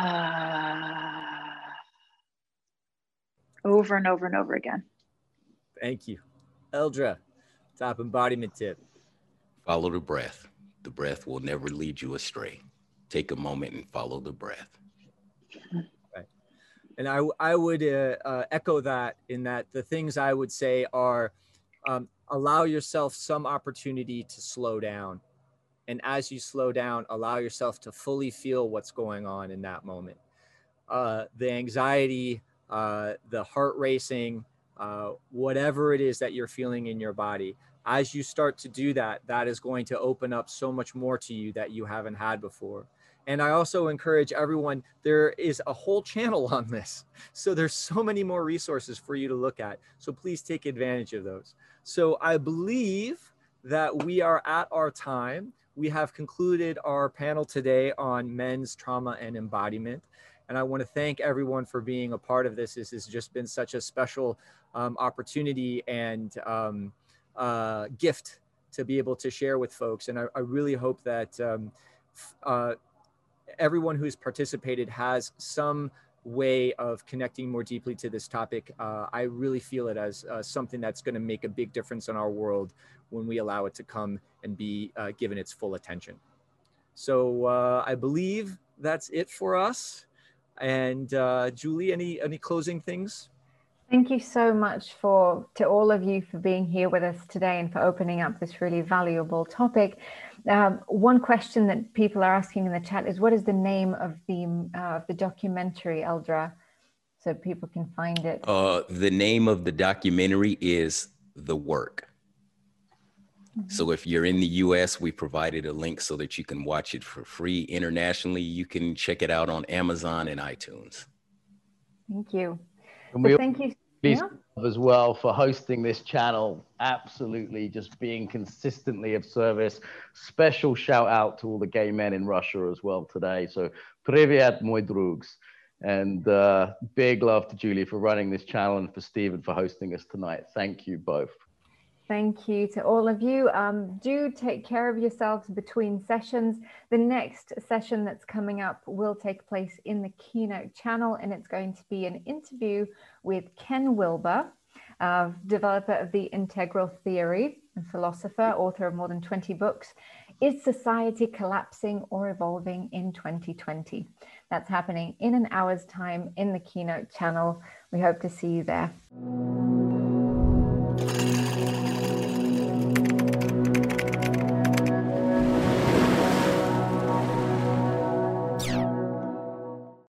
over and over and over again. Thank you. Eldra, top embodiment tip. Follow the breath. The breath will never lead you astray. Take a moment and follow the breath. Right. And I would echo that, in that the things I would say are allow yourself some opportunity to slow down. And as you slow down, allow yourself to fully feel what's going on in that moment. The anxiety, the heart racing, whatever it is that you're feeling in your body, as you start to do that, that is going to open up so much more to you that you haven't had before. And I also encourage everyone, there is a whole channel on this. So there's so many more resources for you to look at. So please take advantage of those. So I believe that we are at our time. We have concluded our panel today on men's trauma and embodiment. And I want to thank everyone for being a part of this. This has just been such a special opportunity and gift to be able to share with folks. And I really hope that everyone who's participated has some way of connecting more deeply to this topic. I really feel it as something that's going to make a big difference in our world when we allow it to come and be given its full attention. So I believe that's it for us. And Julie, any closing things? Thank you so much to all of you for being here with us today and for opening up this really valuable topic. One question that people are asking in the chat is, what is the name of the documentary, Eldra, so people can find it? The name of the documentary is The Work. Mm-hmm. So if you're in the US, we provided a link so that you can watch it for free. Internationally, you can check it out on Amazon and iTunes. Thank you. So thank you as well for hosting this channel. Absolutely, just being consistently of service. Special shout out to all the gay men in Russia as well today. So Privyat, moi drugs. And big love to Julie for running this channel and for Stephen for hosting us tonight. Thank you both. Thank you to all of you. Do take care of yourselves between sessions. The next session that's coming up will take place in the Keynote channel, and it's going to be an interview with Ken Wilber, developer of the integral theory and philosopher, author of more than 20 books. Is society collapsing or evolving in 2020? That's happening in an hour's time in the Keynote channel. We hope to see you there.